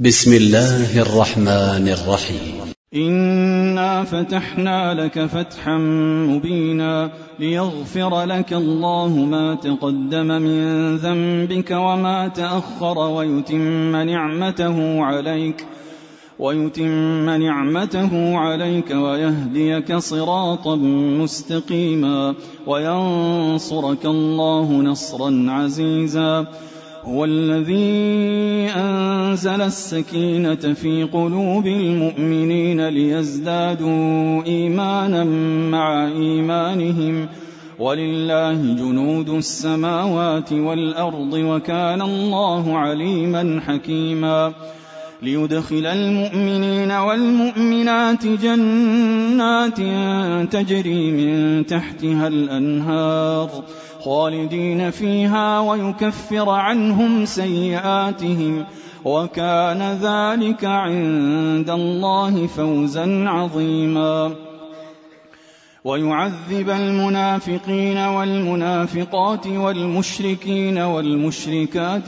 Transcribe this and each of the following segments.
بسم الله الرحمن الرحيم. إنا فتحنا لك فتحا مبينا ليغفر لك الله ما تقدم من ذنبك وما تأخر ويتم نعمته عليك ويهديك صراطا مستقيما وينصرك الله نصرا عزيزا. هو الذي أنزل السكينة في قلوب المؤمنين ليزدادوا إيمانا مع إيمانهم ولله جنود السماوات والأرض وكان الله عليما حكيما. ليدخل المؤمنين والمؤمنات جنات تجري من تحتها الأنهار خالدين فيها ويكفر عنهم سيئاتهم وكان ذلك عند الله فوزا عظيما. ويعذب المنافقين والمنافقات والمشركين والمشركات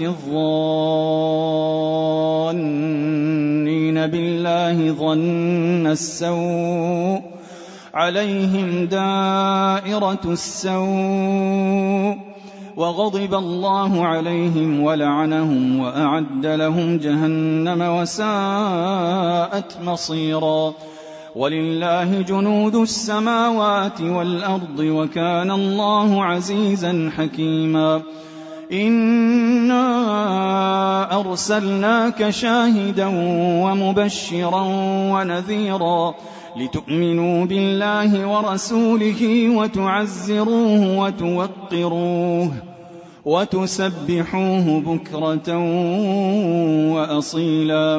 الظانين بالله ظن السوء عليهم دائرة السوء وغضب الله عليهم ولعنهم وأعد لهم جهنم وساءت مصيرا. ولله جنود السماوات والأرض وكان الله عزيزا حكيما. إنا أرسلناك شاهدا ومبشرا ونذيرا لتؤمنوا بالله ورسوله وتعزروه وتوقروه وتسبحوه بكرة وأصيلا.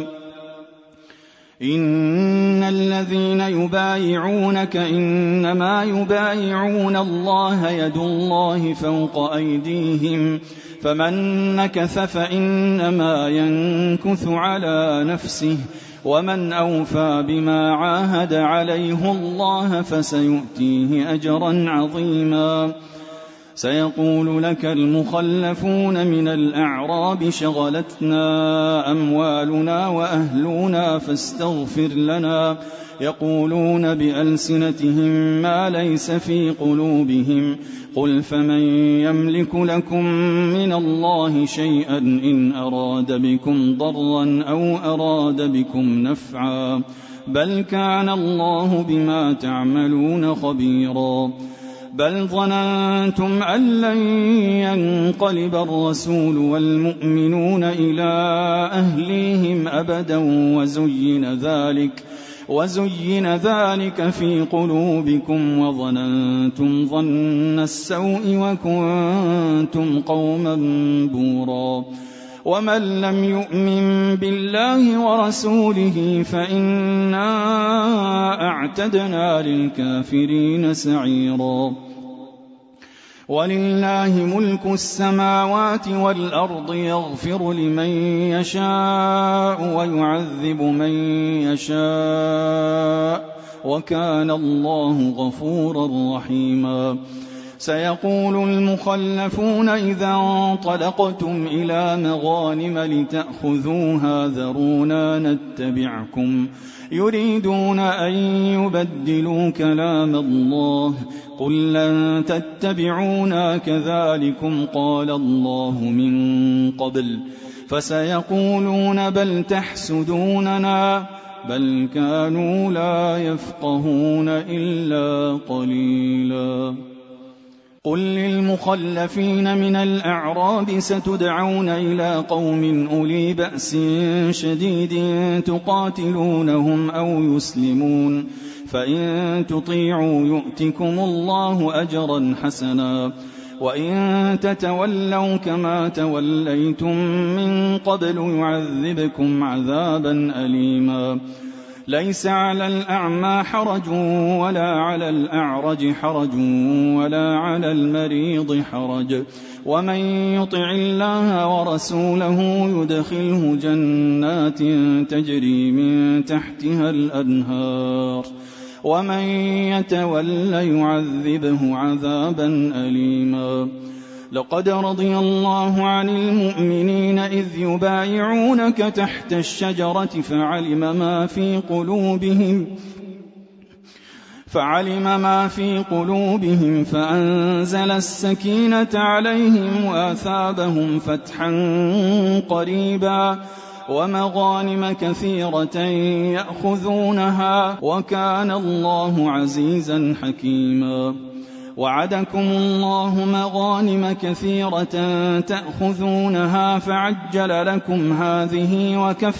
إن الذين يبايعونك إنما يبايعون الله يد الله فوق أيديهم فمن نكث فإنما ينكث على نفسه ومن أوفى بما عاهد عليه الله فسيؤتيه أجرا عظيما. سيقول لك المخلفون من الأعراب شغلتنا أموالنا وأهلنا فاستغفر لنا يقولون بألسنتهم ما ليس في قلوبهم قل فمن يملك لكم من الله شيئا إن أراد بكم ضرا أو أراد بكم نفعا بل كان الله بما تعملون خبيرا. بل ظننتم أن لن ينقلب الرسول والمؤمنون إلى أهليهم أبدا وزين ذلك في قلوبكم وظننتم ظن السوء وكنتم قوما بورا. ومن لم يؤمن بالله ورسوله فإنا أعتدنا للكافرين سعيرا. ولله ملك السماوات والأرض يغفر لمن يشاء ويعذب من يشاء وكان الله غفورا رحيما. سيقول المخلفون إذا انطلقتم إلى مغانم لتأخذوها ذرونا نتبعكم يريدون أن يبدلوا كلام الله قل لن تتبعونا كذلكم قال الله من قبل فسيقولون بل تحسدوننا بل كانوا لا يفقهون إلا قليلا. قل للمخلفين من الأعراب ستدعون إلى قوم أولي بأس شديد تقاتلونهم أو يسلمون فإن تطيعوا يؤتكم الله أجرا حسنا وإن تتولوا كما توليتم من قبل يعذبكم عذابا أليما. ليس على الأعمى حرج ولا على الأعرج حرج ولا على المريض حرج ومن يطع الله ورسوله يدخله جنات تجري من تحتها الأنهار ومن يتول يعذبه عذابا أليما. لقد رضي الله عن المؤمنين إذ يبايعونك تحت الشجرة فعلم ما في قلوبهم فأنزل السكينة عليهم وأثابهم فتحا قريبا ومغانم كثيرة يأخذونها وكان الله عزيزا حكيما. وعدكم الله مغانم كثيرة تأخذونها فعجل لكم هذه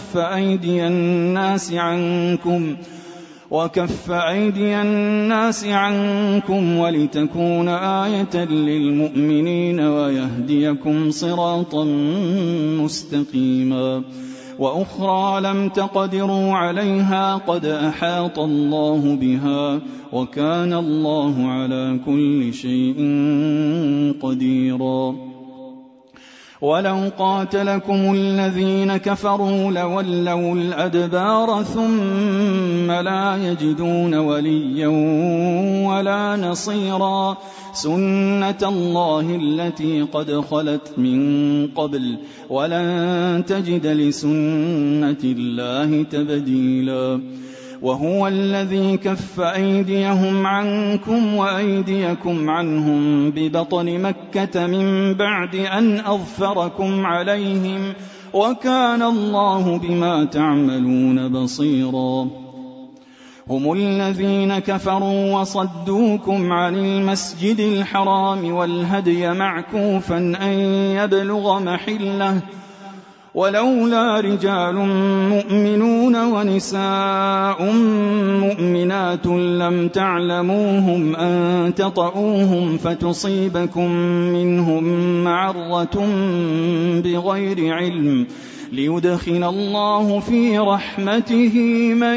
وكف أيدي الناس عنكم ولتكون آية للمؤمنين ويهديكم صراطا مستقيما. وأخرى لم تقدروا عليها قد أحاط الله بها وكان الله على كل شيء قديرا. ولو قاتلكم الذين كفروا لولوا الأدبار ثم لا يجدون وليا ولا نصيرا. سنة الله التي قد خلت من قبل ولن تجد لسنة الله تبديلا. وهو الذي كف أيديهم عنكم وأيديكم عنهم ببطن مكة من بعد أن أظفركم عليهم وكان الله بما تعملون بصيرا. هم الذين كفروا وصدوكم عن المسجد الحرام والهدي معكوفا أن يبلغ محله ولولا رجال مؤمنون ونساء مؤمنات لم تعلموهم أن تطؤوهم فتصيبكم منهم معرة بغير علم ليدخل الله في رحمته من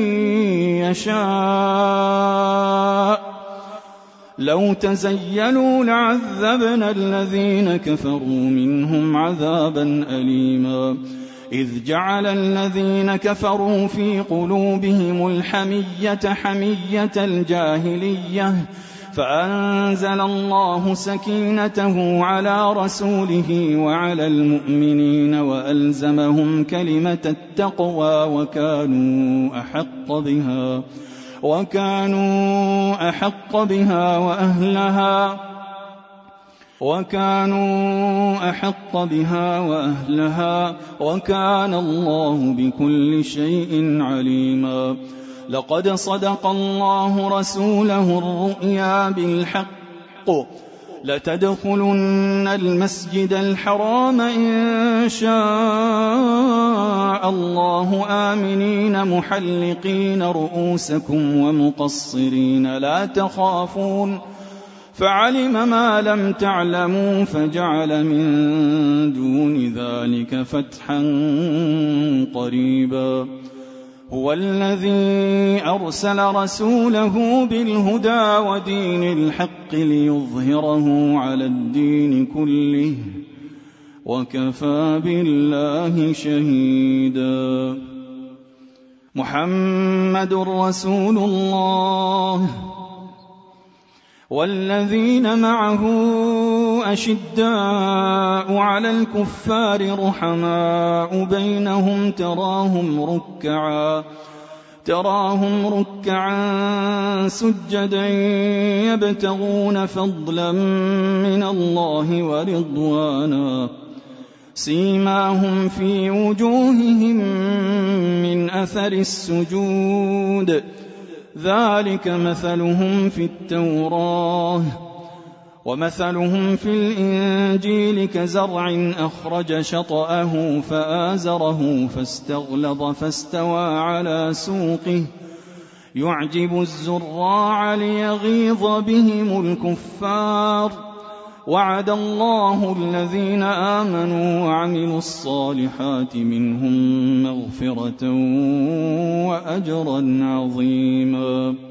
يشاء. لو تزيلوا لعذبنا الذين كفروا منهم عذابا أليما. إذ جعل الذين كفروا في قلوبهم الحمية حمية الجاهلية فأنزل الله سكينته على رسوله وعلى المؤمنين وألزمهم كلمة التقوى وكانوا أحق بها وأهلها وكان الله بكل شيء عليما. لقد صدق الله رسوله الرؤيا بالحق لتدخلن المسجد الحرام إن شاء الله آمنين محلقين رؤوسكم ومقصرين لا تخافون فعلم ما لم تعلموا فجعل من دون ذلك فتحا قريبا. هو الذي أرسل رسوله بالهدى ودين الحق ليظهره على الدين كله وكفى بالله شهيدا. محمد رسول الله والذين معه أشداء على الكفار رحماء بينهم تراهم ركعا سجدا يبتغون فضلا من الله ورضوانا سيماهم في وجوههم من أثر السجود ذلك مثلهم في التوراة ومثلهم في الإنجيل كزرع أخرج شطأه فآزره فاستغلظ فاستوى على سوقه يعجب الزراع ليغيظ بهم الكفار. وعد الله الذين آمنوا وعملوا الصالحات منهم مغفرة وأجرا عظيما.